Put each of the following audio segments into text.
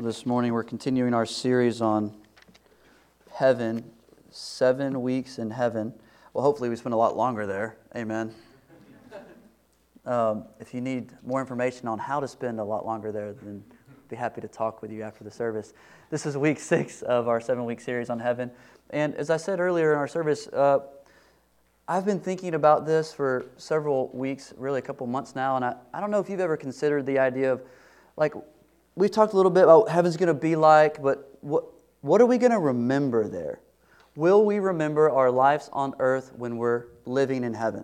Well, this morning we're continuing our series on heaven, 7 weeks in heaven. Well, hopefully we spend a lot longer there. Amen. If you need more information on how to spend a lot longer there, then I'd be happy to talk with you after the service. This is week 6 of our 7-week series on heaven. And as I said earlier in our service, I've been thinking about this for several weeks, really a couple months now, and I don't know if you've ever considered the idea of, like, we've talked a little bit about what heaven's going to be like, but what are we going to remember there? Will we remember our lives on earth when we're living in heaven?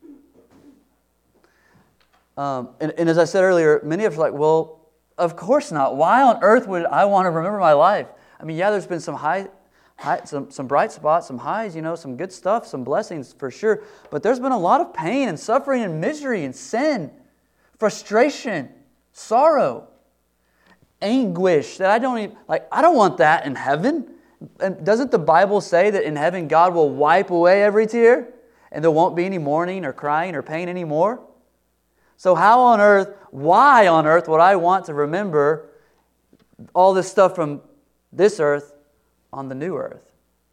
And as I said earlier, many of us are like, well, of course not. Why on earth would I want to remember my life? I mean, yeah, there's been some some bright spots, some highs, some good stuff, some blessings for sure. But there's been a lot of pain and suffering and misery and sin, frustration, sorrow, anguish that I don't want that in heaven. And doesn't the Bible say that in heaven God will wipe away every tear and there won't be any mourning or crying or pain anymore? So why on earth would I want to remember all this stuff from this earth on the new earth?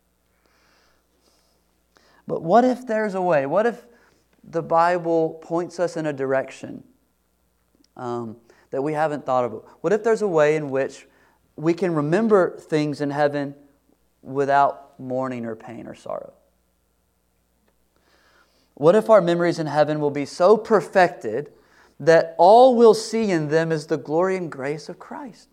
But what if there's a way? What if the Bible points us in a direction that we haven't thought of? What if there's a way in which we can remember things in heaven without mourning or pain or sorrow? What if our memories in heaven will be so perfected that all we'll see in them is the glory and grace of Christ?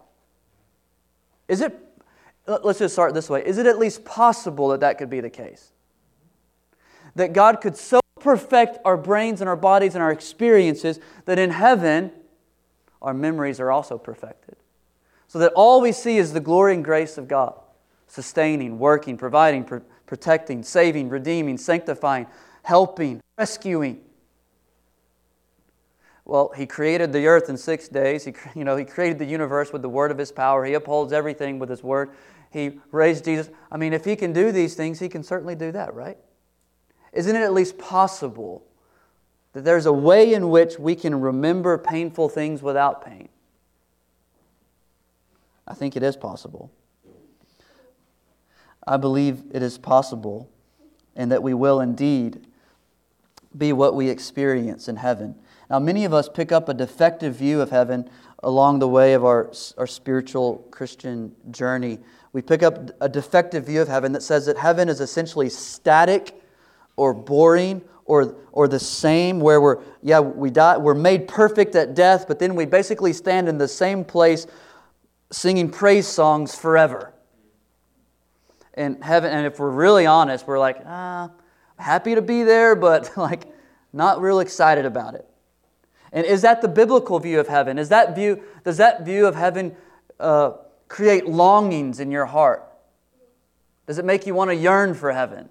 Let's just start this way. Is it at least possible that that could be the case? That God could so perfect our brains and our bodies and our experiences that in heaven our memories are also perfected. So that all we see is the glory and grace of God, sustaining, working, providing, protecting, saving, redeeming, sanctifying, helping, rescuing. Well, He created the earth in 6 days. He created the universe with the word of His power. He upholds everything with His word. He raised Jesus. I mean, if He can do these things, He can certainly do that, right? Isn't it at least possible that there's a way in which we can remember painful things without pain? I think it is possible. I believe it is possible, and that we will indeed be what we experience in heaven. Now, many of us pick up a defective view of heaven along the way of our spiritual Christian journey. We pick up a defective view of heaven that says that heaven is essentially static or boring or the same, where we die, we're made perfect at death, but then we basically stand in the same place singing praise songs forever. In heaven, and if we're really honest, we're like, happy to be there, but not real excited about it. And is that the biblical view of heaven? Does that view of heaven create longings in your heart? Does it make you want to yearn for heaven?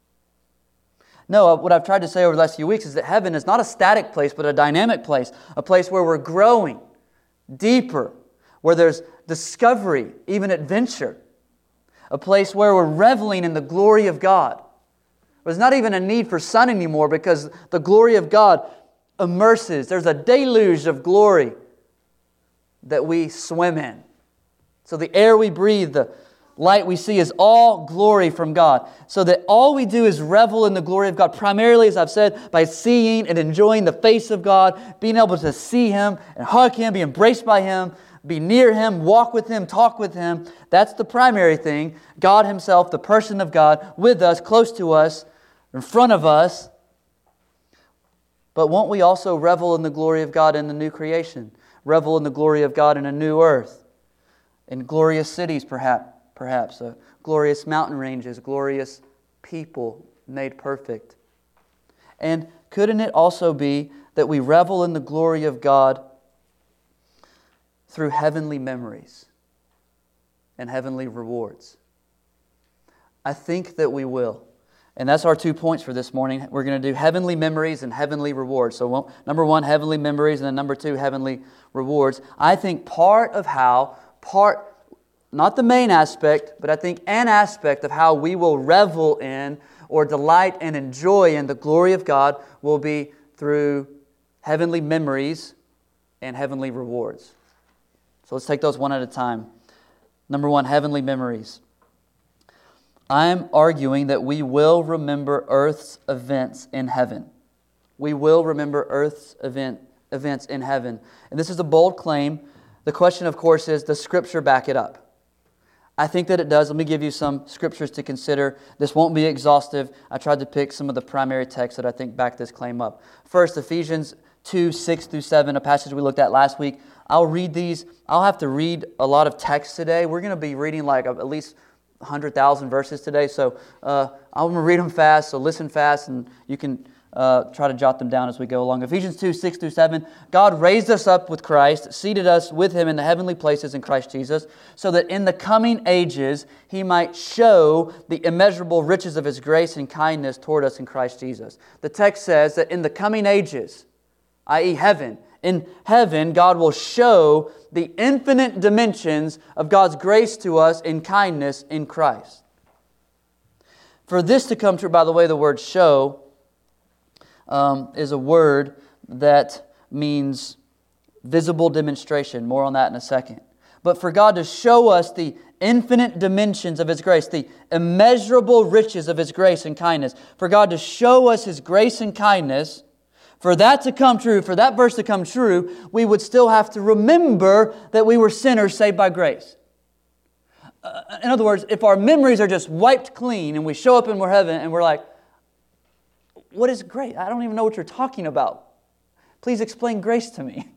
No, what I've tried to say over the last few weeks is that heaven is not a static place, but a dynamic place, a place where we're growing deeper, where there's discovery, even adventure, a place where we're reveling in the glory of God. There's not even a need for sun anymore because the glory of God immerses. There's a deluge of glory that we swim in. So the air we breathe, the light we see is all glory from God. So that all we do is revel in the glory of God, primarily, as I've said, by seeing and enjoying the face of God, being able to see Him and hug Him, be embraced by Him, be near Him, walk with Him, talk with Him. That's the primary thing. God Himself, the person of God, with us, close to us, in front of us. But won't we also revel in the glory of God in the new creation? Revel in the glory of God in a new earth, in glorious cities perhaps, glorious mountain ranges, glorious people made perfect. And couldn't it also be that we revel in the glory of God through heavenly memories and heavenly rewards? I think that we will. And that's our 2 points for this morning. We're going to do heavenly memories and heavenly rewards. So number 1, heavenly memories, and then number 2, heavenly rewards. I think not the main aspect, but I think an aspect of how we will revel in or delight and enjoy in the glory of God will be through heavenly memories and heavenly rewards. So let's take those one at a time. Number one, heavenly memories. I'm arguing that we will remember earth's events in heaven. We will remember earth's events in heaven. And this is a bold claim. The question, of course, is, does Scripture back it up? I think that it does. Let me give you some scriptures to consider. This won't be exhaustive. I tried to pick some of the primary texts that I think back this claim up. First, Ephesians 2, 6 through 7, a passage we looked at last week. I'll read these. I'll have to read a lot of text today. We're going to be reading like at least 100,000 verses today. So I'm going to read them fast, so listen fast, and you can try to jot them down as we go along. Ephesians 2, 6 through 7. God raised us up with Christ, seated us with Him in the heavenly places in Christ Jesus, so that in the coming ages He might show the immeasurable riches of His grace and kindness toward us in Christ Jesus. The text says that in the coming ages, i.e. heaven, in heaven God will show the infinite dimensions of God's grace to us in kindness in Christ. For this to come true, by the way, the word show is a word that means visible demonstration. More on that in a second. But for God to show us the infinite dimensions of His grace, the immeasurable riches of His grace and kindness, for God to show us His grace and kindness, for that to come true, for that verse to come true, we would still have to remember that we were sinners saved by grace. In other words, if our memories are just wiped clean and we show up in heaven and we're like, what is grace? I don't even know what you're talking about. Please explain grace to me.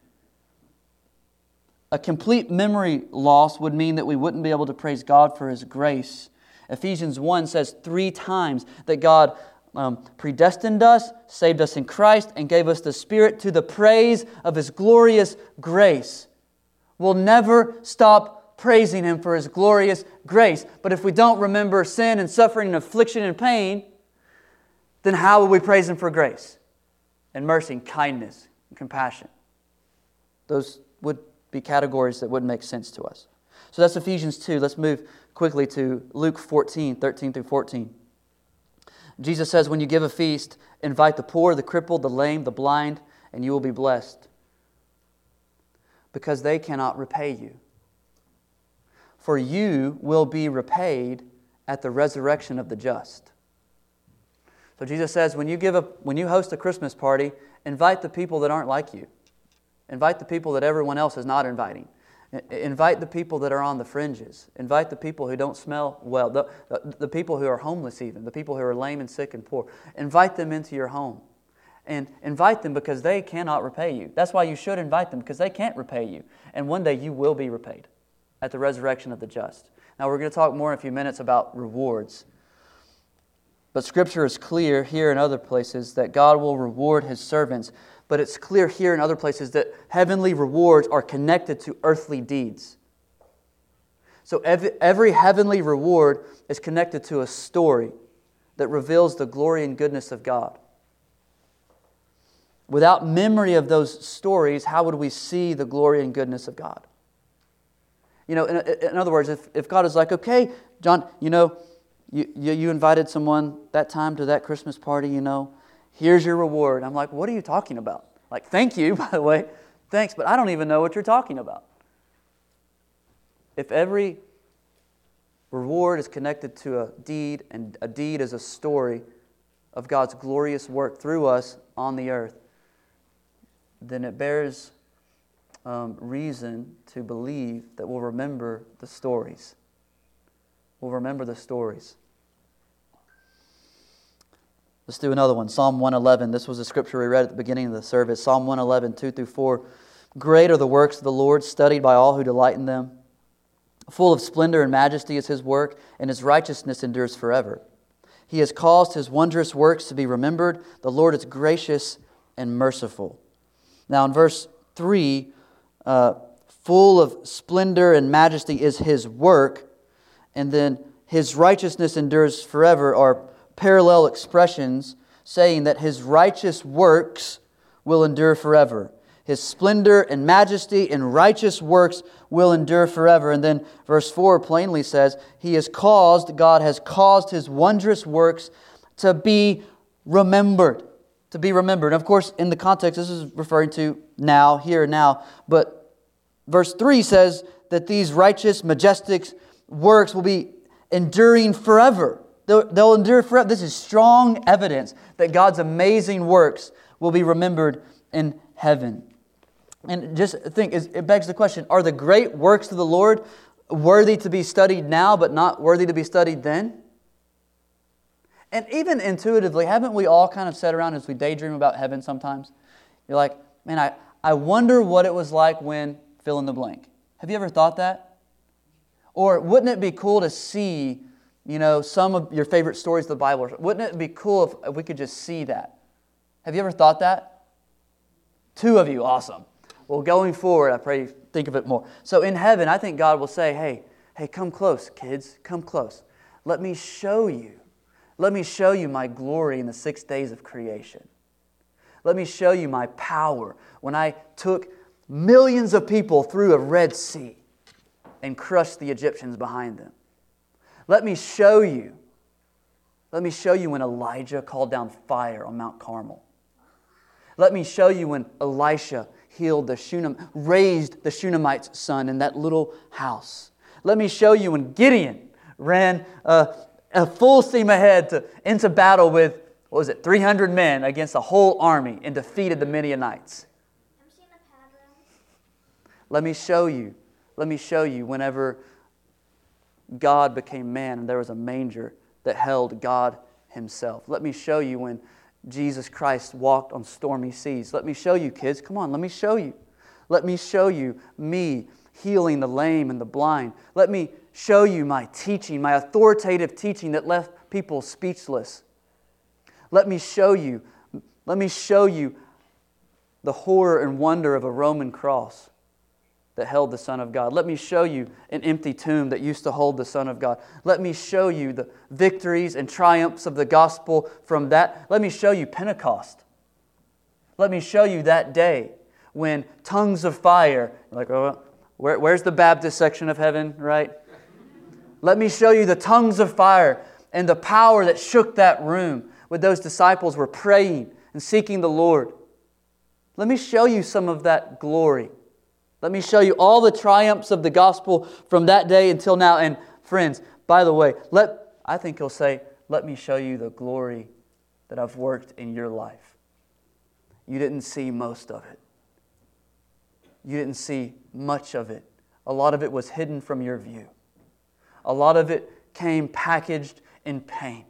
A complete memory loss would mean that we wouldn't be able to praise God for His grace. Ephesians 1 says 3 times that God predestined us, saved us in Christ, and gave us the Spirit to the praise of His glorious grace. We'll never stop praising Him for His glorious grace. But if we don't remember sin and suffering and affliction and pain, then how will we praise Him for grace and mercy and kindness and compassion? Those would be categories that wouldn't make sense to us. So that's Ephesians 2. Let's move quickly to Luke 14, 13 through 14. Jesus says, when you give a feast, invite the poor, the crippled, the lame, the blind, and you will be blessed, because they cannot repay you. For you will be repaid at the resurrection of the just. So Jesus says, when you host a Christmas party, invite the people that aren't like you. Invite the people that everyone else is not inviting. Invite the people that are on the fringes. Invite the people who don't smell well. The people who are homeless even. The people who are lame and sick and poor. Invite them into your home. And invite them because they cannot repay you. That's why you should invite them, because they can't repay you. And one day you will be repaid at the resurrection of the just. Now we're going to talk more in a few minutes about rewards. But Scripture is clear here and other places that God will reward His servants. But it's clear here and other places that heavenly rewards are connected to earthly deeds. So every heavenly reward is connected to a story that reveals the glory and goodness of God. Without memory of those stories, how would we see the glory and goodness of God? You know, in other words, if God is like, okay, John, you invited someone that time to that Christmas party, here's your reward. I'm like, what are you talking about? Like, thank you, by the way. Thanks, but I don't even know what you're talking about. If every reward is connected to a deed, and a deed is a story of God's glorious work through us on the earth, then it bears reason to believe that we'll remember the stories. We'll remember the stories. Let's do another one. Psalm 111. This was a scripture we read at the beginning of the service. Psalm 111, 2 through 4. Great are the works of the Lord, studied by all who delight in them. Full of splendor and majesty is His work, and His righteousness endures forever. He has caused His wondrous works to be remembered. The Lord is gracious and merciful. Now in verse 3, full of splendor and majesty is His work, and then His righteousness endures forever are parallel expressions saying that His righteous works will endure forever. His splendor and majesty and righteous works will endure forever. And then verse 4 plainly says, God has caused His wondrous works to be remembered. To be remembered. And of course, in the context, this is referring to now, here, now. But Verse 3 says that these righteous, majestic works will be enduring forever. They'll endure forever. This is strong evidence that God's amazing works will be remembered in heaven. And just think, it begs the question, are the great works of the Lord worthy to be studied now, but not worthy to be studied then? And even intuitively, haven't we all kind of sat around as we daydream about heaven sometimes? You're like, man, I wonder what it was like when fill in the blank. Have you ever thought that? Or wouldn't it be cool to see, some of your favorite stories of the Bible? Wouldn't it be cool if we could just see that? Have you ever thought that? 2 of you, awesome. Well, going forward, I pray you think of it more. So in heaven, I think God will say, hey, come close, kids, come close. Let me show you. Let me show you my glory in the 6 days of creation. Let me show you my power when I took millions of people through a Red Sea and crushed the Egyptians behind them. Let me show you when Elijah called down fire on Mount Carmel. Let me show you when Elisha raised the Shunammite's son in that little house. Let me show you when Gideon ran a full steam ahead into battle with, 300 men against a whole army and defeated the Midianites. Let me show you whenever God became man and there was a manger that held God Himself. Let me show you when Jesus Christ walked on stormy seas. Let me show you, kids. Come on, let me show you. Let me show you me healing the lame and the blind. Let me show you my teaching, my authoritative teaching that left people speechless. Let me show you the horror and wonder of a Roman cross that held the Son of God. Let me show you an empty tomb that used to hold the Son of God. Let me show you the victories and triumphs of the gospel from that. Let me show you Pentecost. Let me show you that day when tongues of fire, where's the Baptist section of heaven, right? Let me show you the tongues of fire and the power that shook that room when those disciples were praying and seeking the Lord. Let me show you some of that glory. Let me show you all the triumphs of the gospel from that day until now. And friends, by the way, I think He'll say, let me show you the glory that I've worked in your life. You didn't see most of it. You didn't see much of it. A lot of it was hidden from your view. A lot of it came packaged in pain.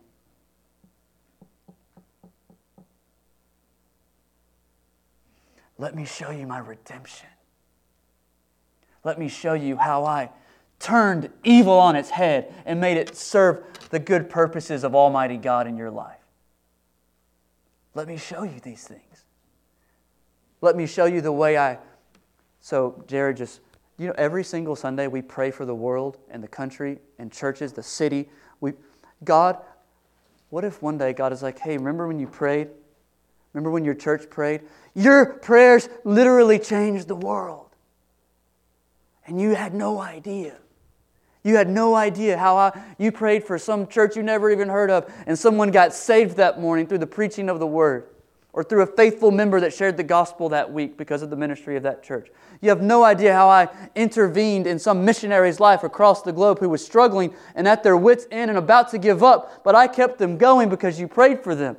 Let me show you my redemption. Let me show you how I turned evil on its head and made it serve the good purposes of Almighty God in your life. Let me show you these things. Let me show you the way So, Jared, every single Sunday we pray for the world and the country and churches, the city. God, what if one day God is like, hey, remember when you prayed? Remember when your church prayed? Your prayers literally changed the world. And you had no idea. You had no idea how you prayed for some church you never even heard of, and someone got saved that morning through the preaching of the Word, or through a faithful member that shared the gospel that week because of the ministry of that church. You have no idea how I intervened in some missionary's life across the globe who was struggling and at their wits' end and about to give up, but I kept them going because you prayed for them.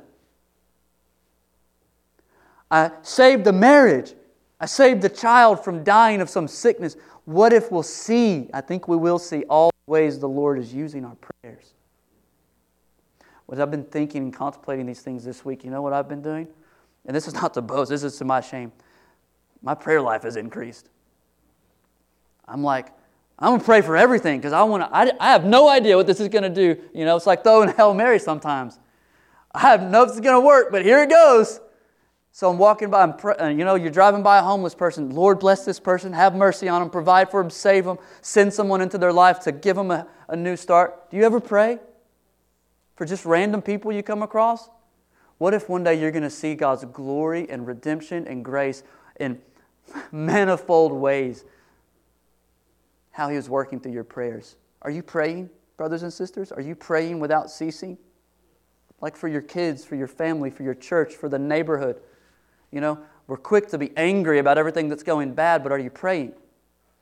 I saved the marriage. I saved the child from dying of some sickness. What if we'll see, I think we will see, all the ways the Lord is using our prayers. As I've been thinking and contemplating these things this week, you know what I've been doing? And this is not to boast, this is to my shame. My prayer life has increased. I'm going to pray for everything because I have no idea what this is going to do. It's like throwing Hail Mary sometimes. I have no know if it's going to work, but here it goes. So I'm walking by, you're driving by a homeless person. Lord, bless this person, have mercy on them, provide for them, save them, send someone into their life to give them a new start. Do you ever pray for just random people you come across? What if one day you're going to see God's glory and redemption and grace in manifold ways? How He was working through your prayers. Are you praying, brothers and sisters? Are you praying without ceasing? Like for your kids, for your family, for your church, for the neighborhood. We're quick to be angry about everything that's going bad, but are you praying?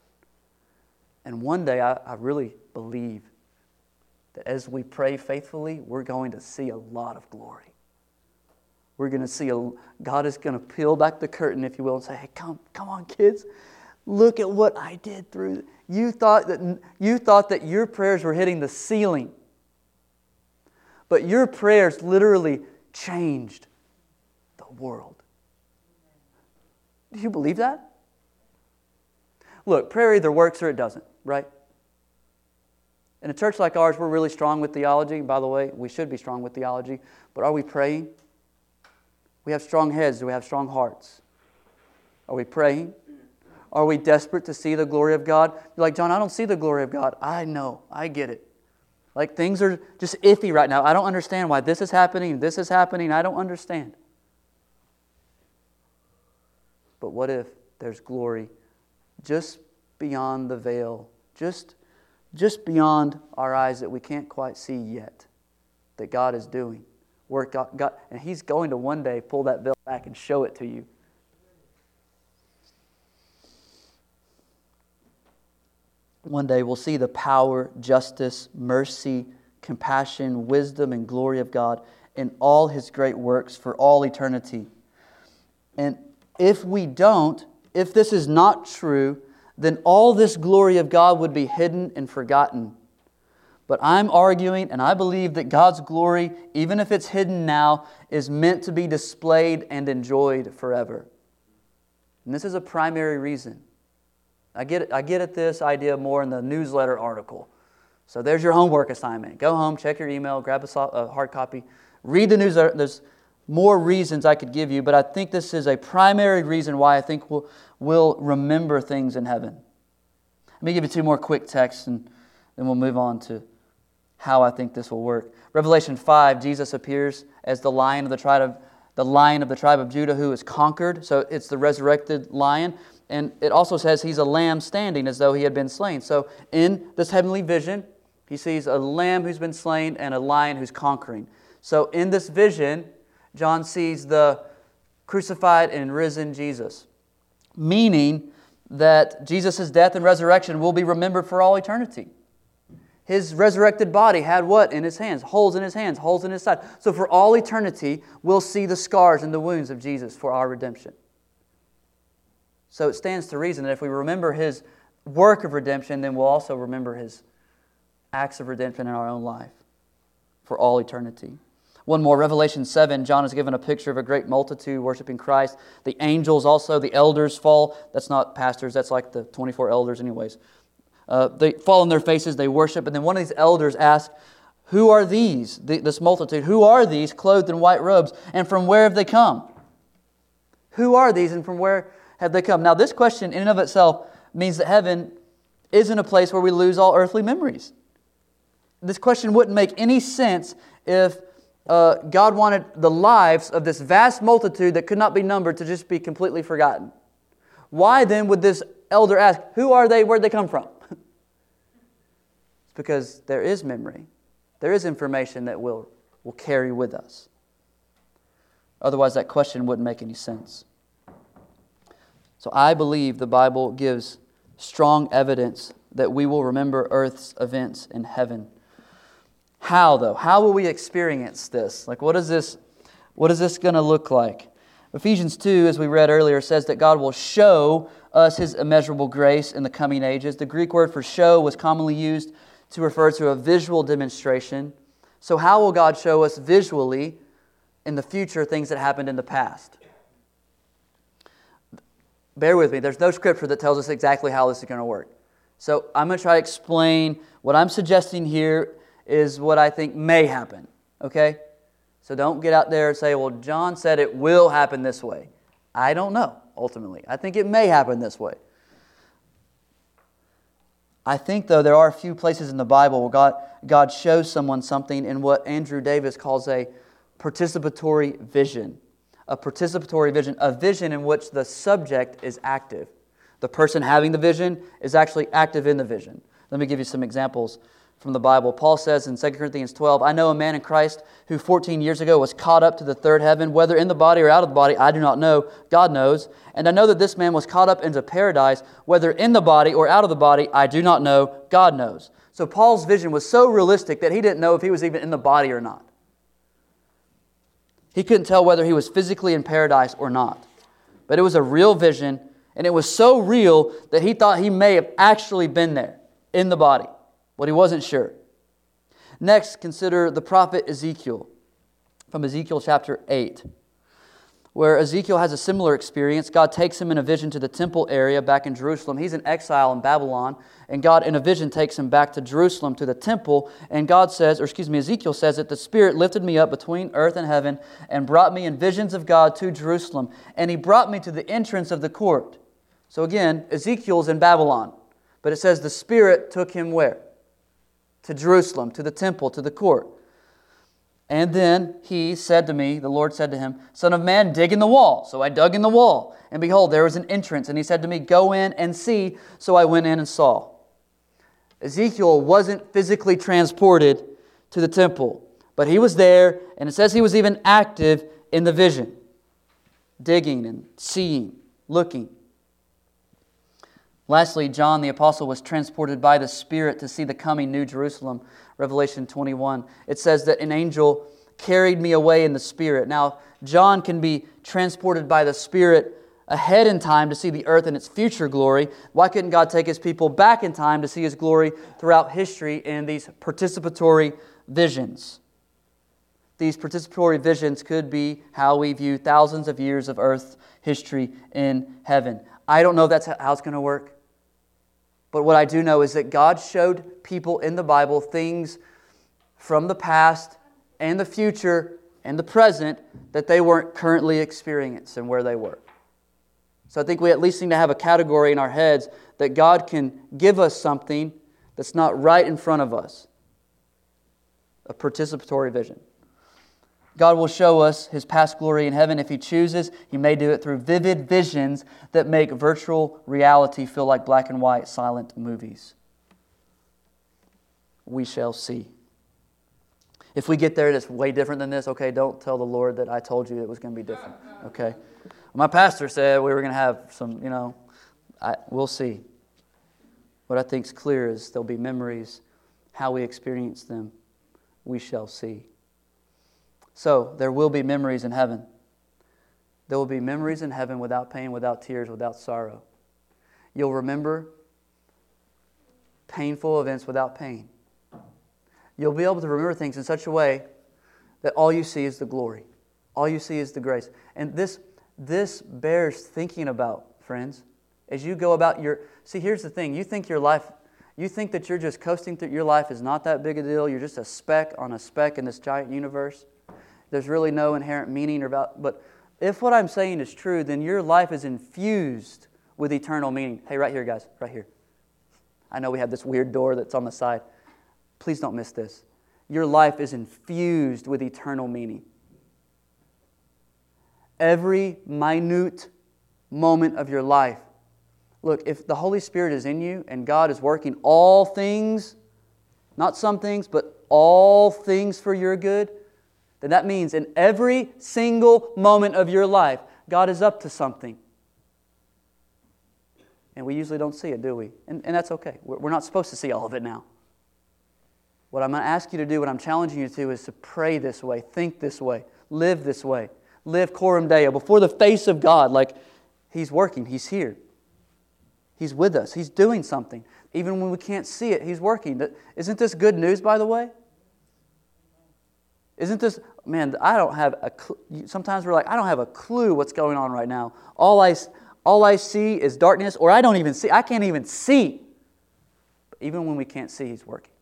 And one day, I really believe that as we pray faithfully, we're going to see a lot of glory. We're going to see, God is going to peel back the curtain, if you will, and say, hey, come on, kids. Look at what I did through. You thought that your prayers were hitting the ceiling. But your prayers literally changed the world. Do you believe that? Look, prayer either works or it doesn't, right? In a church like ours, we're really strong with theology. By the way, we should be strong with theology. But are we praying? We have strong heads. Do we have strong hearts? Are we praying? Are we desperate to see the glory of God? You're like, John, I don't see the glory of God. I know. I get it. Like, things are just iffy right now. I don't understand why this is happening. This is happening. I don't understand. But what if there's glory just beyond the veil, just beyond our eyes that we can't quite see yet, that God is doing? Work God, and He's going to one day pull that veil back and show it to you. One day we'll see the power, justice, mercy, compassion, wisdom, and glory of God in all His great works for all eternity. And if we don't, if this is not true, then all this glory of God would be hidden and forgotten. But I'm arguing, and I believe that God's glory, even if it's hidden now, is meant to be displayed and enjoyed forever. And this is a primary reason. I get at this idea more in the newsletter article. So there's your homework assignment. Go home, check your email, grab a hard copy, read the newsletter. There's more reasons I could give you, but I think this is a primary reason why I think we'll remember things in heaven. Let me give you two more quick texts, and then we'll move on to how I think this will work. Revelation 5, Jesus appears as the lion of the tribe of Judah who is conquered. So it's the resurrected lion. And it also says he's a lamb standing as though he had been slain. So in this heavenly vision, he sees a lamb who's been slain and a lion who's conquering. So in this vision, John sees the crucified and risen Jesus, meaning that Jesus' death and resurrection will be remembered for all eternity. His resurrected body had what in His hands? Holes in His hands, holes in His side. So for all eternity, we'll see the scars and the wounds of Jesus for our redemption. So it stands to reason that if we remember His work of redemption, then we'll also remember His acts of redemption in our own life for all eternity. One more, Revelation 7, John is given a picture of a great multitude worshiping Christ. The angels also, the elders fall. That's not pastors, that's like the 24 elders anyways. They fall on their faces, they worship, and then one of these elders asks, who are these, this multitude? Who are these clothed in white robes, and from where have they come? Who are these, and from where have they come? Now, this question in and of itself means that heaven isn't a place where we lose all earthly memories. This question wouldn't make any sense if God wanted the lives of this vast multitude that could not be numbered to just be completely forgotten. Why then would this elder ask, who are they, where'd they come from? It's because there is memory. There is information that we'll carry with us. Otherwise, that question wouldn't make any sense. So I believe the Bible gives strong evidence that we will remember Earth's events in heaven. How, though? How will we experience this? Like, what is this going to look like? Ephesians 2, as we read earlier, says that God will show us His immeasurable grace in the coming ages. The Greek word for show was commonly used to refer to a visual demonstration. So how will God show us visually in the future things that happened in the past? Bear with me. There's no scripture that tells us exactly how this is going to work. So I'm going to try to explain what I'm suggesting here is what I think may happen. Okay? So don't get out there and say, well, John said it will happen this way. I don't know, ultimately. I think it may happen this way. I think, though, there are a few places in the Bible where God shows someone something in what Andrew Davis calls a participatory vision. A participatory vision, a vision in which the subject is active. The person having the vision is actually active in the vision. Let me give you some examples from the Bible. Paul says in 2 Corinthians 12, I know a man in Christ who 14 years ago was caught up to the third heaven, whether in the body or out of the body, I do not know. God knows. And I know that this man was caught up into paradise, whether in the body or out of the body, I do not know. God knows. So Paul's vision was so realistic that he didn't know if he was even in the body or not. He couldn't tell whether he was physically in paradise or not. But it was a real vision, and it was so real that he thought he may have actually been there in the body, but he wasn't sure. Next, consider the prophet Ezekiel from Ezekiel chapter 8, where Ezekiel has a similar experience. God takes him in a vision to the temple area back in Jerusalem. He's in exile in Babylon, and God in a vision takes him back to Jerusalem to the temple, and Ezekiel says that the Spirit lifted me up between earth and heaven and brought me in visions of God to Jerusalem, and He brought me to the entrance of the court. So again, Ezekiel's in Babylon, but it says the Spirit took him where? To Jerusalem, to the temple, to the court. And then he said to me, the Lord said to him, Son of man, dig in the wall. So I dug in the wall, and behold, there was an entrance. And He said to me, Go in and see. So I went in and saw. Ezekiel wasn't physically transported to the temple, but he was there, and it says he was even active in the vision, digging and seeing, looking. Lastly, John the Apostle was transported by the Spirit to see the coming New Jerusalem. Revelation 21. It says that an angel carried me away in the Spirit. Now, John can be transported by the Spirit ahead in time to see the earth in its future glory. Why couldn't God take His people back in time to see His glory throughout history in these participatory visions? These participatory visions could be how we view thousands of years of earth history in heaven. I don't know if that's how it's going to work. But what I do know is that God showed people in the Bible things from the past and the future and the present that they weren't currently experiencing where they were. So I think we at least need to have a category in our heads that God can give us something that's not right in front of us. A participatory vision. God will show us His past glory in heaven if He chooses. He may do it through vivid visions that make virtual reality feel like black and white silent movies. We shall see. If we get there and it's way different than this, okay, don't tell the Lord that I told you it was going to be different. Okay? My pastor said we were going to have some, we'll see. What I think is clear is there'll be memories. How we experience them, we shall see. So, there will be memories in heaven. There will be memories in heaven without pain, without tears, without sorrow. You'll remember painful events without pain. You'll be able to remember things in such a way that all you see is the glory. All you see is the grace. And this bears thinking about, friends. As you go about See, here's the thing. You think that you're just coasting through your life is not that big a deal. You're just a speck on a speck in this giant universe. There's really no inherent meaning but if what I'm saying is true, then your life is infused with eternal meaning. Hey, right here, guys, right here. I know we have this weird door that's on the side. Please don't miss this. Your life is infused with eternal meaning. Every minute moment of your life. Look, if the Holy Spirit is in you and God is working all things, not some things, but all things for your good, then that means in every single moment of your life, God is up to something. And we usually don't see it, do we? And that's okay. We're not supposed to see all of it now. What I'm going to ask you to do, what I'm challenging you to do, is to pray this way, think this way, live this way. Live coram Deo, before the face of God, like He's working, He's here. He's with us, He's doing something. Even when we can't see it, He's working. Isn't this good news, by the way? Isn't this, man, I don't have a clue. Sometimes we're like, I don't have a clue what's going on right now. All I see is darkness, or I can't even see. But even when we can't see, He's working.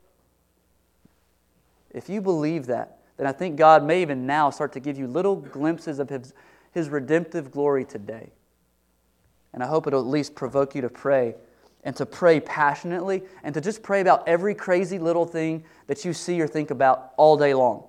If you believe that, then I think God may even now start to give you little glimpses of His redemptive glory today. And I hope it'll at least provoke you to pray, and to pray passionately, and to just pray about every crazy little thing that you see or think about all day long.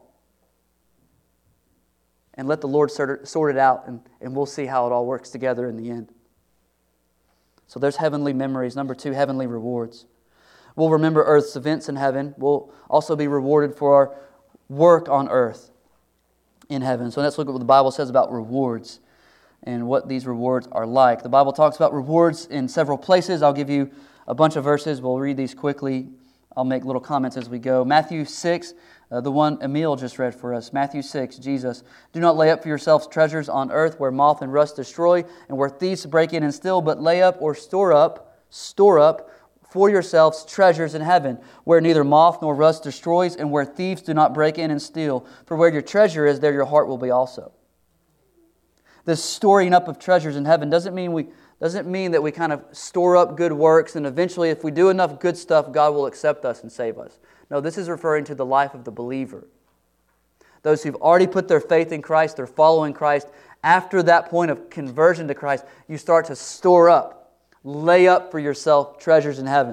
And let the Lord sort it out, and we'll see how it all works together in the end. So there's heavenly memories. Number 2, heavenly rewards. We'll remember earth's events in heaven. We'll also be rewarded for our work on earth in heaven. So let's look at what the Bible says about rewards and what these rewards are like. The Bible talks about rewards in several places. I'll give you a bunch of verses. We'll read these quickly. I'll make little comments as we go. Matthew 6, the one Emil just read for us. Matthew 6, Jesus. Do not lay up for yourselves treasures on earth where moth and rust destroy and where thieves break in and steal, but lay up or store up for yourselves treasures in heaven, where neither moth nor rust destroys and where thieves do not break in and steal. For where your treasure is, there your heart will be also. This storing up of treasures in heaven doesn't mean that we kind of store up good works and eventually if we do enough good stuff, God will accept us and save us. No, this is referring to the life of the believer. Those who've already put their faith in Christ, they're following Christ. After that point of conversion to Christ, you start to store up, lay up for yourself treasures in heaven.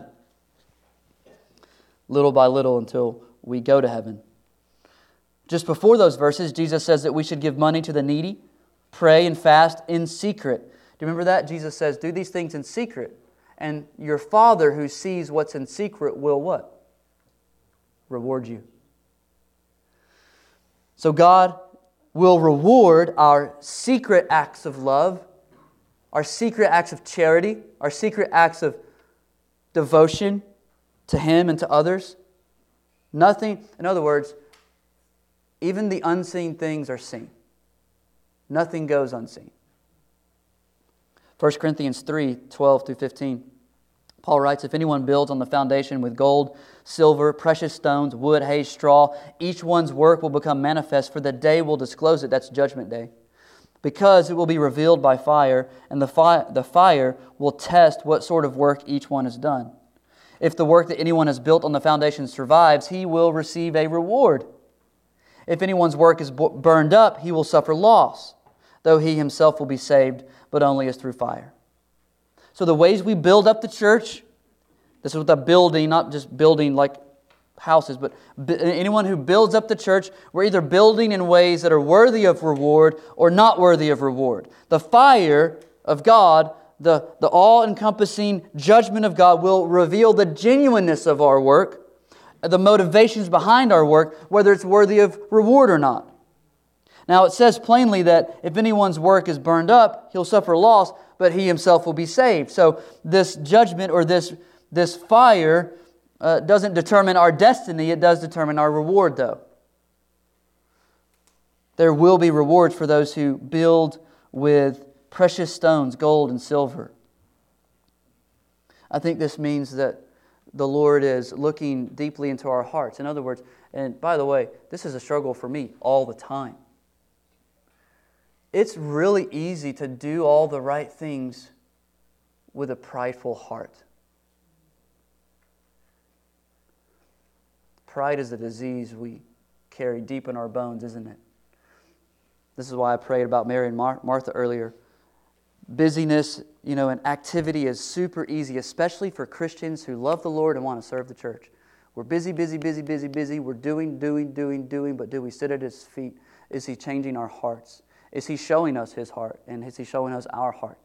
Little by little until we go to heaven. Just before those verses, Jesus says that we should give money to the needy, pray and fast in secret. Do you remember that? Jesus says, do these things in secret. And your Father who sees what's in secret will what? Reward you. So God will reward our secret acts of love, our secret acts of charity, our secret acts of devotion to Him and to others. Nothing, in other words, even the unseen things are seen. Nothing goes unseen. 1 Corinthians 3, 12 through 15. Paul writes, if anyone builds on the foundation with gold, silver, precious stones, wood, hay, straw, each one's work will become manifest, for the day will disclose it. That's Judgment Day. Because it will be revealed by fire, and the fire will test what sort of work each one has done. If the work that anyone has built on the foundation survives, he will receive a reward. If anyone's work is burned up, he will suffer loss, though he himself will be saved, but only as through fire. So the ways we build up the church, this is what the building, not just building like houses, but anyone who builds up the church, we're either building in ways that are worthy of reward or not worthy of reward. The fire of God, the all-encompassing judgment of God will reveal the genuineness of our work, the motivations behind our work, whether it's worthy of reward or not. Now it says plainly that if anyone's work is burned up, he'll suffer loss, but he himself will be saved. So this judgment or this fire doesn't determine our destiny, it does determine our reward though. There will be rewards for those who build with precious stones, gold and silver. I think this means that the Lord is looking deeply into our hearts. In other words, and by the way, this is a struggle for me all the time. It's really easy to do all the right things with a prideful heart. Pride is a disease we carry deep in our bones, isn't it? This is why I prayed about Mary and Martha earlier. Busyness, and activity is super easy, especially for Christians who love the Lord and want to serve the church. We're busy. We're doing, but do we sit at His feet? Is He changing our hearts? Is He showing us His heart? And is He showing us our heart?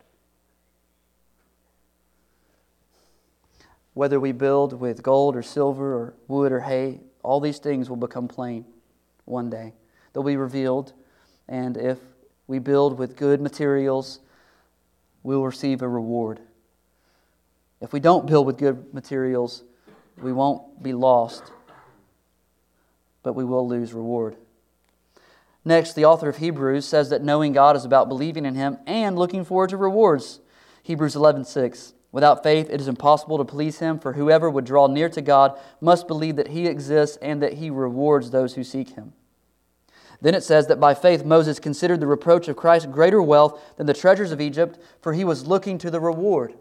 Whether we build with gold or silver or wood or hay, all these things will become plain one day. They'll be revealed. And if we build with good materials, we'll receive a reward. If we don't build with good materials, we won't be lost, but we will lose reward. Next, the author of Hebrews says that knowing God is about believing in Him and looking forward to rewards. Hebrews 11:6. Without faith, it is impossible to please Him, for whoever would draw near to God must believe that He exists and that He rewards those who seek Him. Then it says that by faith Moses considered the reproach of Christ greater wealth than the treasures of Egypt, for he was looking to the reward.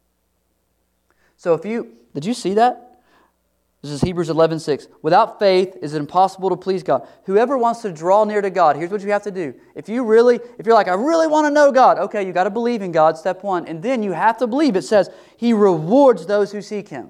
So did you see that? This is Hebrews 11:6. Without faith, it is impossible to please God. Whoever wants to draw near to God, here's what you have to do. If you're like, I really want to know God, okay, you got to believe in God, step one. And then you have to believe. It says, He rewards those who seek Him.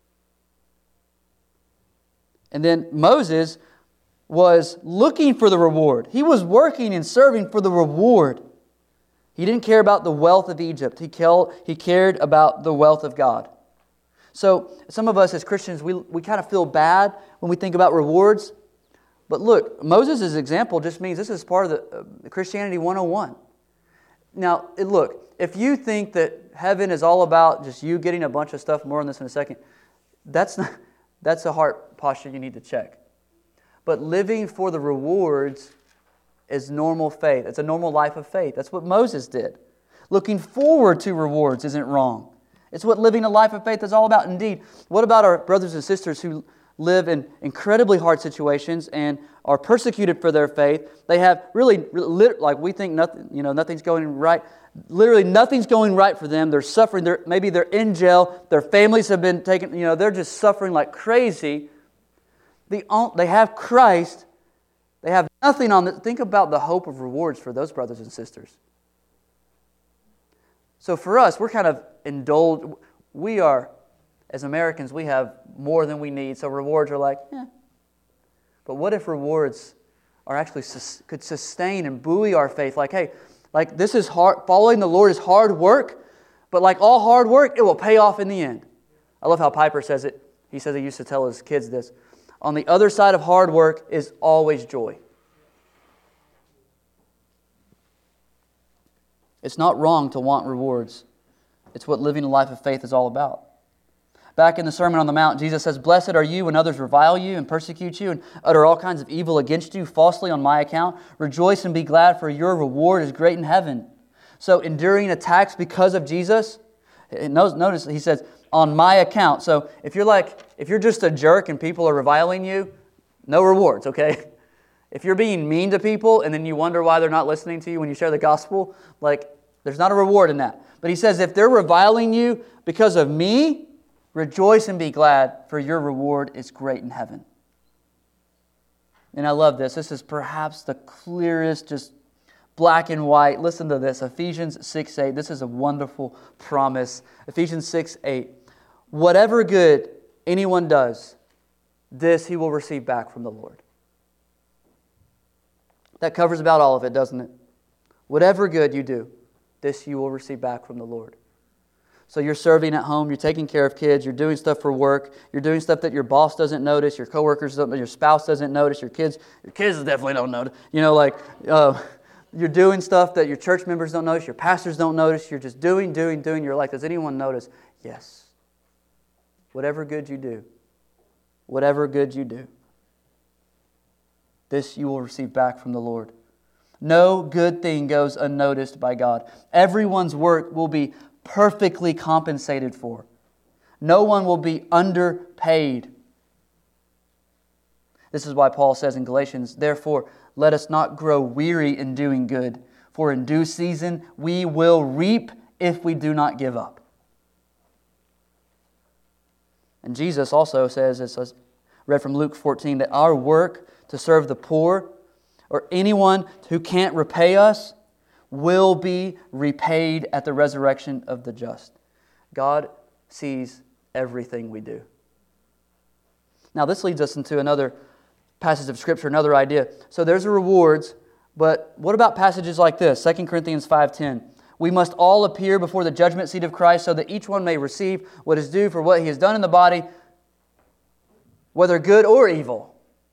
And then Moses was looking for the reward. He was working and serving for the reward. He didn't care about the wealth of Egypt. He cared about the wealth of God. So some of us as Christians, we kind of feel bad when we think about rewards. But look, Moses' example just means this is part of the Christianity 101. Now, look, if you think that heaven is all about just you getting a bunch of stuff, more on this in a second, that's a heart posture you need to check. But living for the rewards is normal faith. It's a normal life of faith. That's what Moses did. Looking forward to rewards isn't wrong. It's what living a life of faith is all about. Indeed, what about our brothers and sisters who live in incredibly hard situations and are persecuted for their faith? They have really like we think nothing's going right. Literally nothing's going right for them. They're suffering. Maybe they're in jail. Their families have been taken. They're just suffering like crazy. They have Christ. They have nothing on this. Think about the hope of rewards for those brothers and sisters. So for us, we're kind of indulged. We are, as Americans, we have more than we need. So rewards are like, But what if rewards are actually could sustain and buoy our faith? Like, hey, like this is hard. Following the Lord is hard work, but like all hard work, it will pay off in the end. I love how Piper says it. He says he used to tell his kids this. On the other side of hard work is always joy. It's not wrong to want rewards. It's what living a life of faith is all about. Back in the Sermon on the Mount, Jesus says, "Blessed are you when others revile you and persecute you and utter all kinds of evil against you falsely on my account. Rejoice and be glad, for your reward is great in heaven." So enduring attacks because of Jesus, notice he says, on my account. So if you're just a jerk and people are reviling you, no rewards, okay? If you're being mean to people and then you wonder why they're not listening to you when you share the gospel, there's not a reward in that. But he says, if they're reviling you because of me, rejoice and be glad, for your reward is great in heaven. And I love this. This is perhaps the clearest, just black and white. Listen to this. Ephesians 6:8. This is a wonderful promise. Ephesians 6:8. Whatever good anyone does, this he will receive back from the Lord. That covers about all of it, doesn't it? Whatever good you do, this you will receive back from the Lord. So you're serving at home, you're taking care of kids, you're doing stuff for work, you're doing stuff that your boss doesn't notice, your coworkers don't, your spouse doesn't notice, your kids definitely don't notice. You're doing stuff that your church members don't notice, your pastors don't notice, you're just doing. You're like, does anyone notice? Yes. Whatever good you do, this you will receive back from the Lord. No good thing goes unnoticed by God. Everyone's work will be perfectly compensated for. No one will be underpaid. This is why Paul says in Galatians, "Therefore, let us not grow weary in doing good, for in due season we will reap if we do not give up." And Jesus also says, as read from Luke 14, that our work to serve the poor or anyone who can't repay us will be repaid at the resurrection of the just. God sees everything we do. Now this leads us into another passage of Scripture, another idea. So there's the rewards, but what about passages like this? 2 Corinthians 5:10. We must all appear before the judgment seat of Christ so that each one may receive what is due for what he has done in the body, whether good or evil.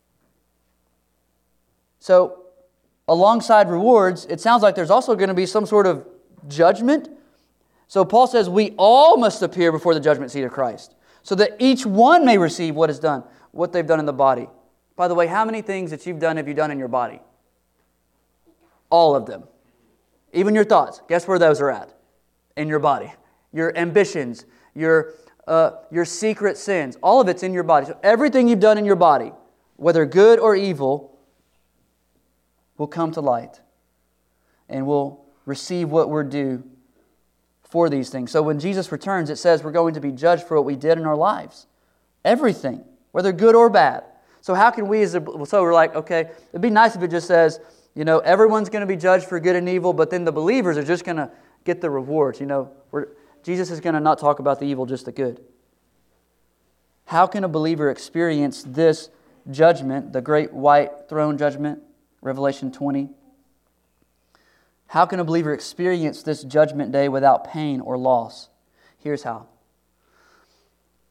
So, alongside rewards, it sounds like there's also going to be some sort of judgment. So Paul says we all must appear before the judgment seat of Christ so that each one may receive what they've done in the body. By the way, how many things that you've done have you done in your body? All of them. Even your thoughts. Guess where those are at? In your body. Your ambitions, your secret sins, all of it's in your body. So everything you've done in your body, whether good or evil, will come to light. And we'll receive what we're due for these things. So when Jesus returns, it says we're going to be judged for what we did in our lives. Everything, whether good or bad. So how can we, so we're like, okay, it'd be nice if it just says, everyone's going to be judged for good and evil, but then the believers are just going to get the rewards. Jesus is going to not talk about the evil, just the good. How can a believer experience this judgment, the great white throne judgment, Revelation 20? How can a believer experience this judgment day without pain or loss? Here's how.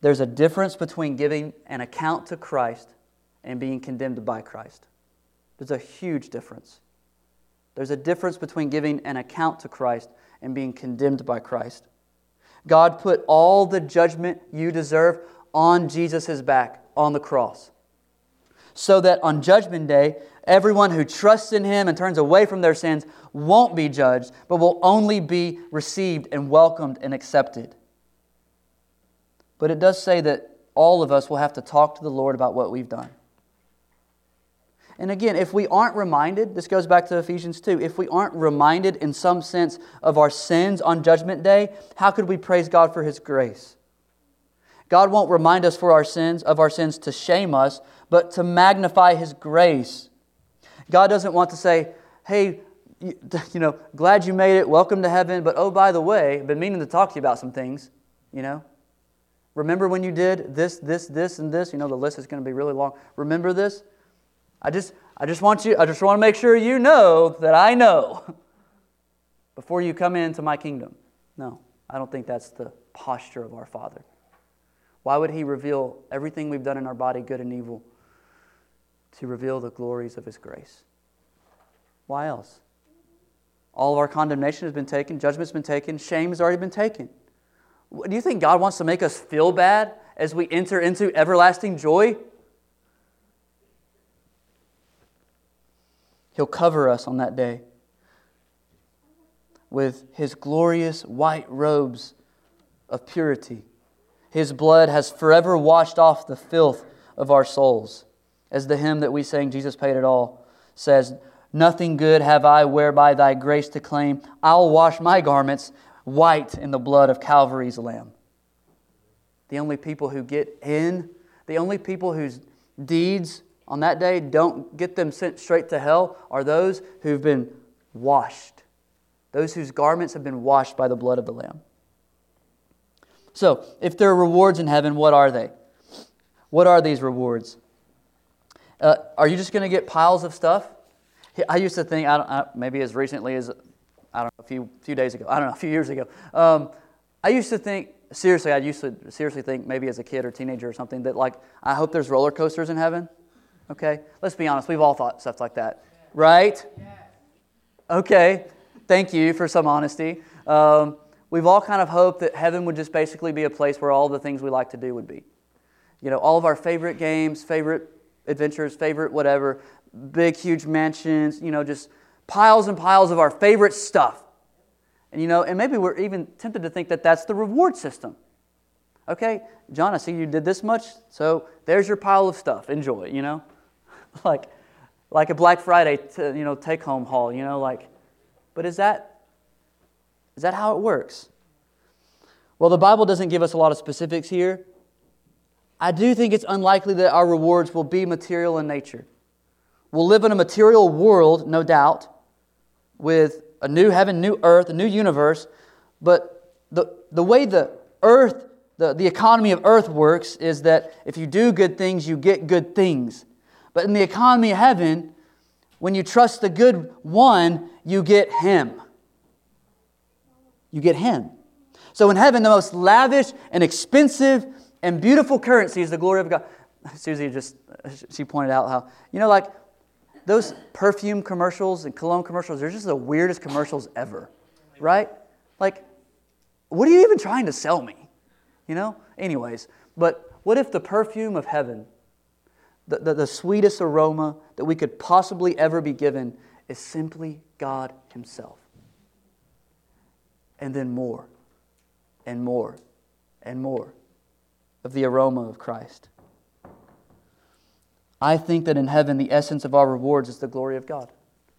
There's a difference between giving an account to Christ and being condemned by Christ. There's a huge difference. There's a difference between giving an account to Christ and being condemned by Christ. God put all the judgment you deserve on Jesus' back on the cross, so that on Judgment Day, everyone who trusts in Him and turns away from their sins won't be judged, but will only be received and welcomed and accepted. But it does say that all of us will have to talk to the Lord about what we've done. And again, if we aren't reminded, this goes back to Ephesians 2, if we aren't reminded in some sense of our sins on Judgment Day, how could we praise God for His grace? God won't remind us of our sins to shame us, but to magnify His grace. God doesn't want to say, hey, glad you made it, welcome to heaven, but oh, by the way, I've been meaning to talk to you about some things, Remember when you did this, and this? The list is going to be really long. Remember this? I just want to make sure you know that I know before you come into my kingdom. No, I don't think that's the posture of our Father. Why would He reveal everything we've done in our body, good and evil, to reveal the glories of His grace? Why else? All of our condemnation has been taken, judgment's been taken, shame has already been taken. Do you think God wants to make us feel bad as we enter into everlasting joy? He'll cover us on that day with His glorious white robes of purity. His blood has forever washed off the filth of our souls. As the hymn that we sang, Jesus Paid It All, says, nothing good have I whereby Thy grace to claim. I'll wash my garments white in the blood of Calvary's Lamb. The only people who get in, the only people whose deeds on that day don't get them sent straight to hell are those who've been washed. Those whose garments have been washed by the blood of the Lamb. So, if there are rewards in heaven, what are they? What are these rewards? Are you just going to get piles of stuff? I used to think, maybe as recently as, a few days ago, a few years ago. I used to think, seriously think maybe as a kid or teenager or something, that I hope there's roller coasters in heaven. Okay? Let's be honest, we've all thought stuff like that. Right? Okay. Thank you for some honesty. We've all kind of hoped that heaven would just basically be a place where all the things we like to do would be. All of our favorite games, favorite adventures, favorite whatever, big, huge mansions, just piles and piles of our favorite stuff. And maybe we're even tempted to think that that's the reward system. Okay, John, I see you did this much, so there's your pile of stuff. Enjoy, like a Black Friday, take-home haul, But is that how it works? Well, the Bible doesn't give us a lot of specifics here. I do think it's unlikely that our rewards will be material in nature. We'll live in a material world, no doubt, with a new heaven, new earth, a new universe. But the way the earth, the economy of earth works is that if you do good things, you get good things. But in the economy of heaven, when you trust the good one, you get Him. You get Him. So in heaven, the most lavish and expensive and beautiful currency is the glory of God. Susie she pointed out how, those perfume commercials and cologne commercials, they're just the weirdest commercials ever, right? What are you even trying to sell me? Anyways, but what if the perfume of heaven, the sweetest aroma that we could possibly ever be given is simply God Himself? And then more and more and more of the aroma of Christ. I think that in heaven, the essence of our rewards is the glory of God.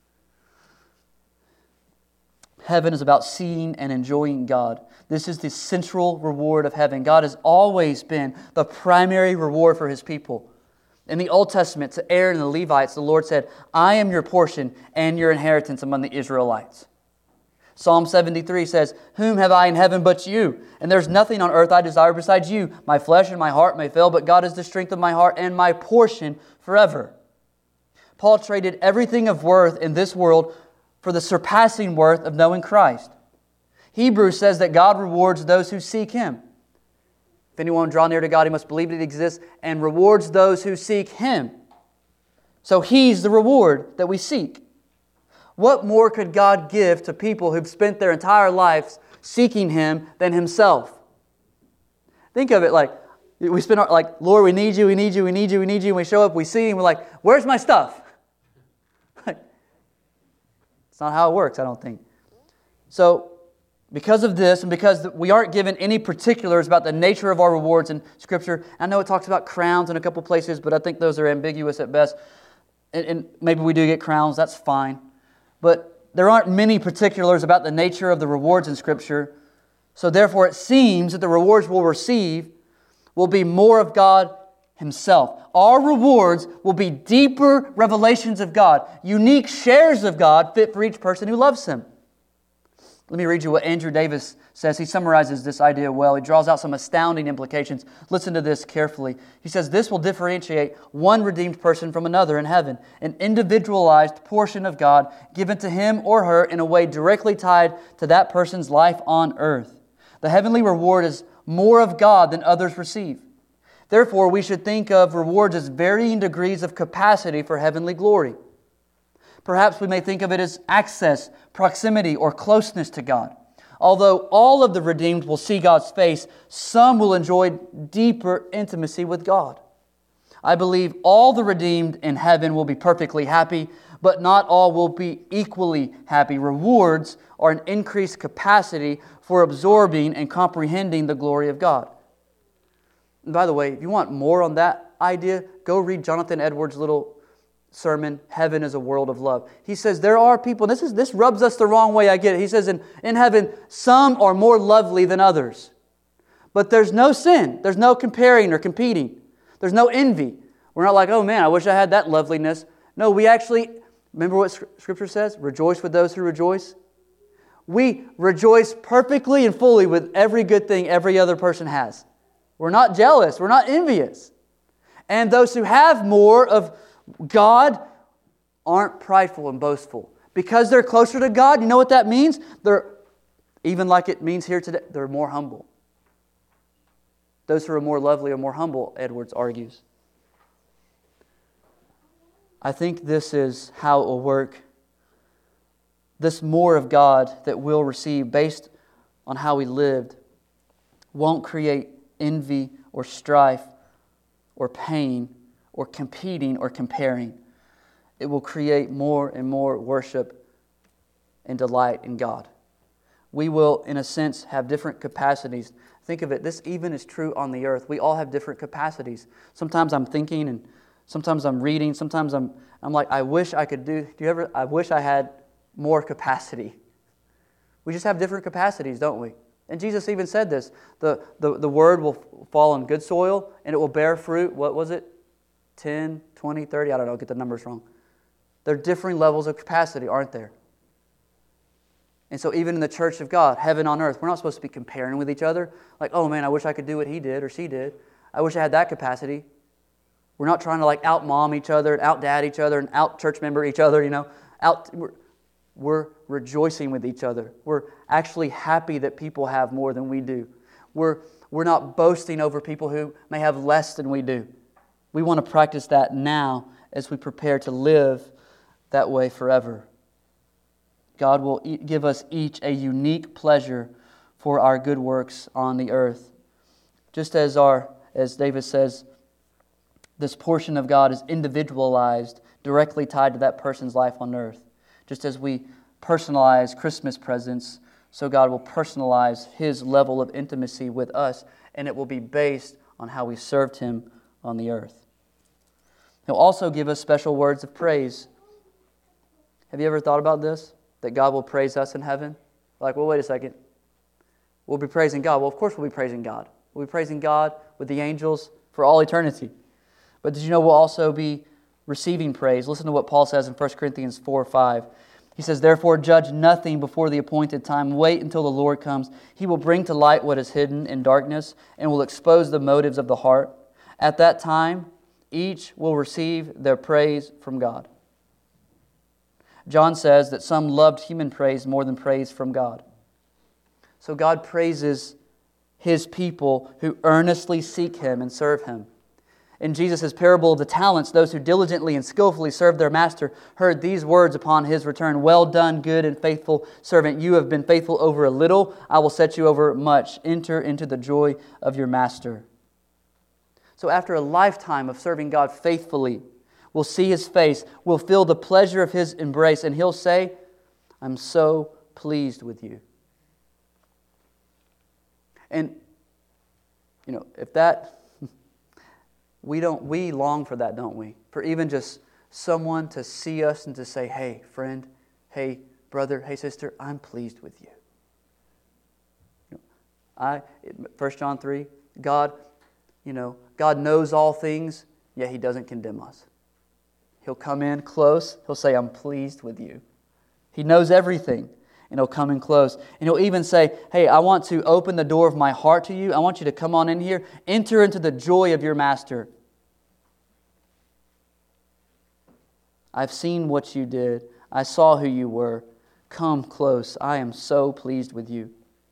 Heaven is about seeing and enjoying God. This is the central reward of heaven. God has always been the primary reward for His people. In the Old Testament, to Aaron and the Levites, the Lord said, I am your portion and your inheritance among the Israelites. Psalm 73 says, whom have I in heaven but you? And there's nothing on earth I desire besides you. My flesh and my heart may fail, but God is the strength of my heart and my portion forever. Paul traded everything of worth in this world for the surpassing worth of knowing Christ. Hebrews says that God rewards those who seek Him. If anyone draw near to God, he must believe that He exists and rewards those who seek Him. So He's the reward that we seek. What more could God give to people who've spent their entire lives seeking Him than Himself? Think of it like, we spend our, like, Lord, we need You, we need You, we need You, we need You. And we show up, we see Him, we're like, where's my stuff? It's not how it works, I don't think. So, because of this, and because we aren't given any particulars about the nature of our rewards in Scripture, I know it talks about crowns in a couple places, but I think those are ambiguous at best. And maybe we do get crowns, that's fine. But there aren't many particulars about the nature of the rewards in Scripture. So therefore it seems that the rewards we'll receive will be more of God Himself. Our rewards will be deeper revelations of God, unique shares of God fit for each person who loves Him. Let me read you what Andrew Davis says. He summarizes this idea well. He draws out some astounding implications. Listen to this carefully. He says, this will differentiate one redeemed person from another in heaven, an individualized portion of God given to him or her in a way directly tied to that person's life on earth. The heavenly reward is more of God than others receive. Therefore, we should think of rewards as varying degrees of capacity for heavenly glory. Perhaps we may think of it as access, proximity, or closeness to God. Although all of the redeemed will see God's face, some will enjoy deeper intimacy with God. I believe all the redeemed in heaven will be perfectly happy, but not all will be equally happy. Rewards are an increased capacity for absorbing and comprehending the glory of God. And by the way, if you want more on that idea, go read Jonathan Edwards' little sermon, Heaven is a World of Love. He says there are people, and this rubs us the wrong way, I get it. He says in heaven, some are more lovely than others. But there's no sin. There's no comparing or competing. There's no envy. We're not like, oh man, I wish I had that loveliness. No, we actually, remember what Scripture says? Rejoice with those who rejoice. We rejoice perfectly and fully with every good thing every other person has. We're not jealous. We're not envious. And those who have more of God aren't prideful and boastful. Because they're closer to God, you know what that means? They're, even like it means here today, they're more humble. Those who are more lovely are more humble, Edwards argues. I think this is how it will work. This more of God that we'll receive based on how we lived won't create envy or strife or pain or competing or comparing. It will create more and more worship and delight in God. We will, in a sense, have different capacities. Think of it, this even is true on the earth. We all have different capacities. Sometimes I'm thinking and sometimes I'm reading. Sometimes I'm like, I wish I could I wish I had more capacity. We just have different capacities, don't we? And Jesus even said this. The word will fall on good soil and it will bear fruit. What was it? 10, 20, 30, I don't know, get the numbers wrong. There are differing levels of capacity, aren't there? And so even in the church of God, heaven on earth, we're not supposed to be comparing with each other. Like, oh man, I wish I could do what he did or she did. I wish I had that capacity. We're not trying to like out-mom each other and out-dad each other and out-church member each other, We're rejoicing with each other. We're actually happy that people have more than we do. We're not boasting over people who may have less than we do. We want to practice that now as we prepare to live that way forever. God will give us each a unique pleasure for our good works on the earth. Just as David says, this portion of God is individualized, directly tied to that person's life on earth. Just as we personalize Christmas presents, so God will personalize His level of intimacy with us, and it will be based on how we served Him on the earth. He'll also give us special words of praise. Have you ever thought about this? That God will praise us in heaven? Like, well, wait a second. We'll be praising God. Well, of course we'll be praising God. We'll be praising God with the angels for all eternity. But did you know we'll also be receiving praise? Listen to what Paul says in 1 Corinthians 4:5. He says, therefore judge nothing before the appointed time. Wait until the Lord comes. He will bring to light what is hidden in darkness and will expose the motives of the heart. At that time, each will receive their praise from God. John says that some loved human praise more than praise from God. So God praises His people who earnestly seek Him and serve Him. In Jesus' parable of the talents, those who diligently and skillfully served their master heard these words upon his return: "Well done, good and faithful servant. You have been faithful over a little. I will set you over much. Enter into the joy of your master." So after a lifetime of serving God faithfully, we'll see His face, we'll feel the pleasure of His embrace, and He'll say, "I'm so pleased with you." And, if that... We long for that, don't we? For even just someone to see us and to say, "Hey, friend, hey, brother, hey, sister, I'm pleased with you." 1 John 3, God knows all things, yet He doesn't condemn us. He'll come in close. He'll say, "I'm pleased with you." He knows everything. And He'll come in close. And He'll even say, "Hey, I want to open the door of my heart to you. I want you to come on in here. Enter into the joy of your master. I've seen what you did. I saw who you were. Come close. I am so pleased with you.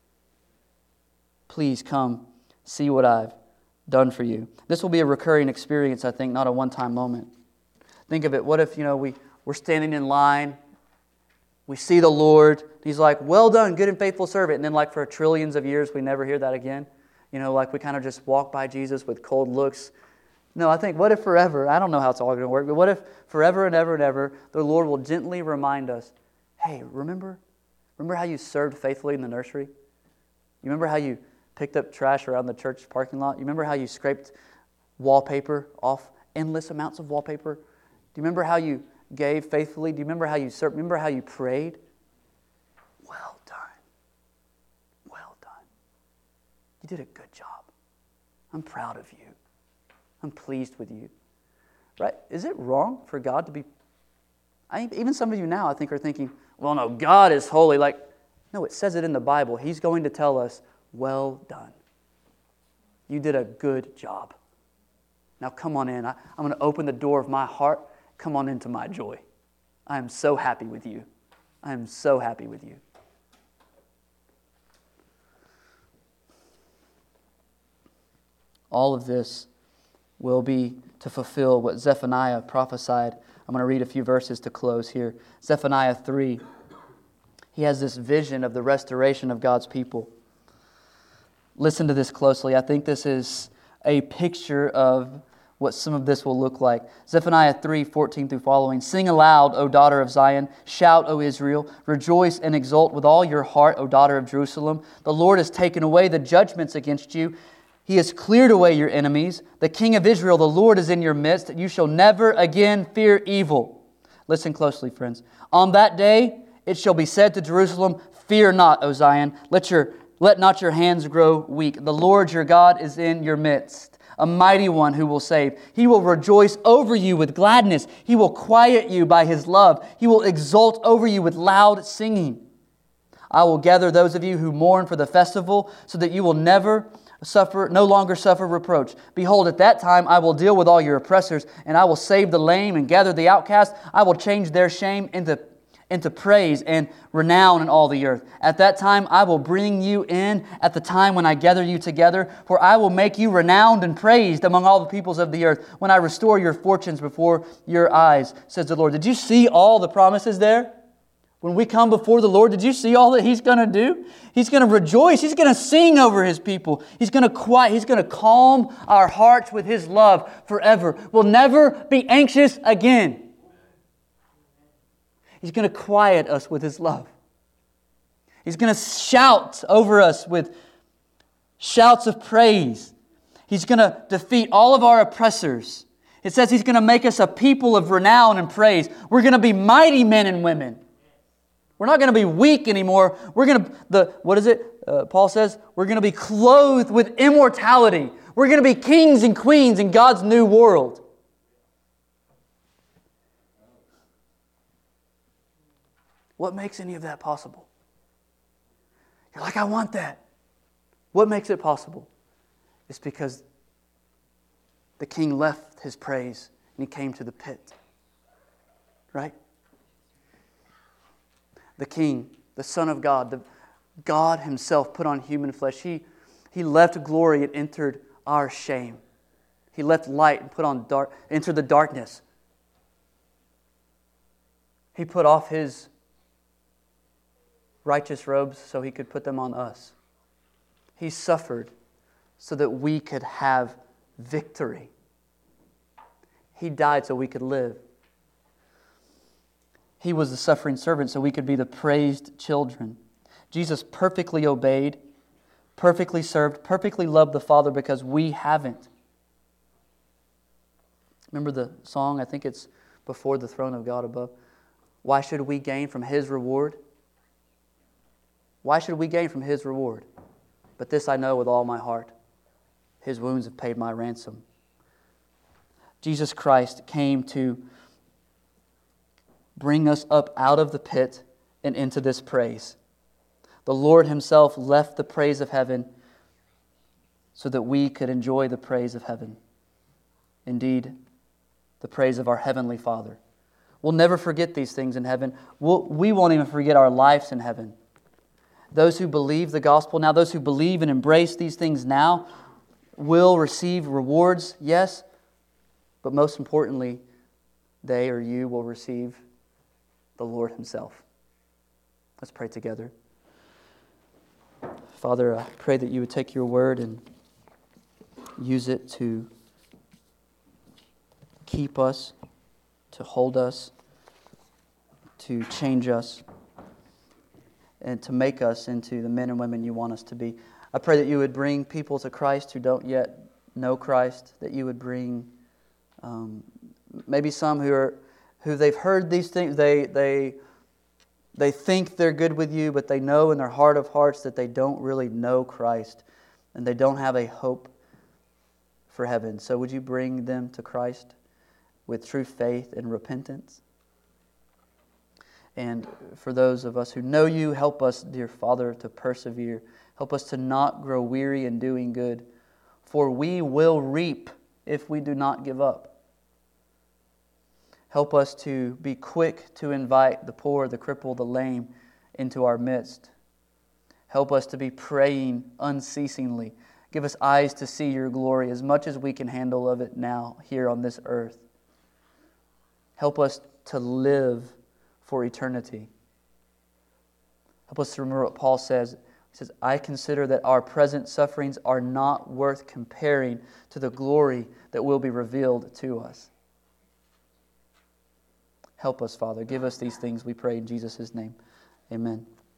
Please come see what I've done for you." This will be a recurring experience, I think, not a one-time moment. Think of it. What if, we're standing in line. We see the Lord. He's like, "Well done, good and faithful servant." And then for trillions of years, we never hear that again. We kind of just walk by Jesus with cold looks. No, I think, what if forever? I don't know how it's all going to work, but what if forever and ever and ever, the Lord will gently remind us, "Hey, remember how you served faithfully in the nursery? You remember how you picked up trash around the church parking lot? You remember how you scraped wallpaper off, endless amounts of wallpaper? Do you remember how you gave faithfully? Do you remember how you served? Remember how you prayed? Well done. Well done. You did a good job. I'm proud of you. I'm pleased with you." Right? Is it wrong for God to be... even some of you now, I think, are thinking, "Well, no, God is holy." No, it says it in the Bible. He's going to tell us, "Well done. You did a good job. Now come on in. I'm going to open the door of my heart. Come on into my joy. I am so happy with you. I am so happy with you." All of this will be to fulfill what Zephaniah prophesied. I'm going to read a few verses to close here. Zephaniah 3. He has this vision of the restoration of God's people. Listen to this closely. I think this is a picture of what some of this will look like. Zephaniah 3:14 through following. "Sing aloud, O daughter of Zion. Shout, O Israel. Rejoice and exult with all your heart, O daughter of Jerusalem. The Lord has taken away the judgments against you. He has cleared away your enemies. The King of Israel, the Lord, is in your midst. You shall never again fear evil." Listen closely, friends. "On that day it shall be said to Jerusalem, 'Fear not, O Zion. Let not your hands grow weak. The Lord your God is in your midst, a mighty one who will save. He will rejoice over you with gladness. He will quiet you by His love. He will exult over you with loud singing. I will gather those of you who mourn for the festival, so that you will no longer suffer reproach. Behold, at that time I will deal with all your oppressors, and I will save the lame and gather the outcast. I will change their shame into praise and renown in all the earth. At that time I will bring you in at the time when I gather you together, for I will make you renowned and praised among all the peoples of the earth, when I restore your fortunes before your eyes, says the Lord." Did you see all the promises there? When we come before the Lord, did you see all that He's going to do? He's going to rejoice. He's going to sing over His people. He's going to calm our hearts with His love forever. We'll never be anxious again. He's going to quiet us with His love. He's going to shout over us with shouts of praise. He's going to defeat all of our oppressors. It says He's going to make us a people of renown and praise. We're going to be mighty men and women. We're not going to be weak anymore. We're going to, Paul says, we're going to be clothed with immortality. We're going to be kings and queens in God's new world. What makes any of that possible? You're like, "I want that." What makes it possible? It's because the King left His praise and He came to the pit. Right? The King, the Son of God, God Himself put on human flesh. He left glory and entered our shame. He left light and entered the darkness. He put off His righteous robes so He could put them on us. He suffered so that we could have victory. He died so we could live. He was the suffering servant so we could be the praised children. Jesus perfectly obeyed, perfectly served, perfectly loved the Father because we haven't. Remember the song, I think it's Before the Throne of God Above. Why should we gain from His reward? Why should we gain from His reward? But this I know with all my heart. His wounds have paid my ransom. Jesus Christ came to bring us up out of the pit and into this praise. The Lord Himself left the praise of heaven so that we could enjoy the praise of heaven. Indeed, the praise of our Heavenly Father. We'll never forget these things in heaven. We won't even forget our lives in heaven. Those who believe the gospel now, those who believe and embrace these things now, will receive rewards, yes, but most importantly, they or you will receive the Lord Himself. Let's pray together. Father, I pray that You would take Your word and use it to keep us, to hold us, to change us, and to make us into the men and women You want us to be. I pray that You would bring people to Christ who don't yet know Christ, that You would bring maybe some who they've heard these things, they think they're good with You, but they know in their heart of hearts that they don't really know Christ and they don't have a hope for heaven. So would You bring them to Christ with true faith and repentance? And for those of us who know You, help us, dear Father, to persevere. Help us to not grow weary in doing good, for we will reap if we do not give up. Help us to be quick to invite the poor, the crippled, the lame into our midst. Help us to be praying unceasingly. Give us eyes to see Your glory as much as we can handle of it now here on this earth. Help us to live for eternity. Help us to remember what Paul says. He says, I consider that our present sufferings are not worth comparing to the glory that will be revealed to us. Help us, Father. Give us these things, we pray in Jesus' name. Amen.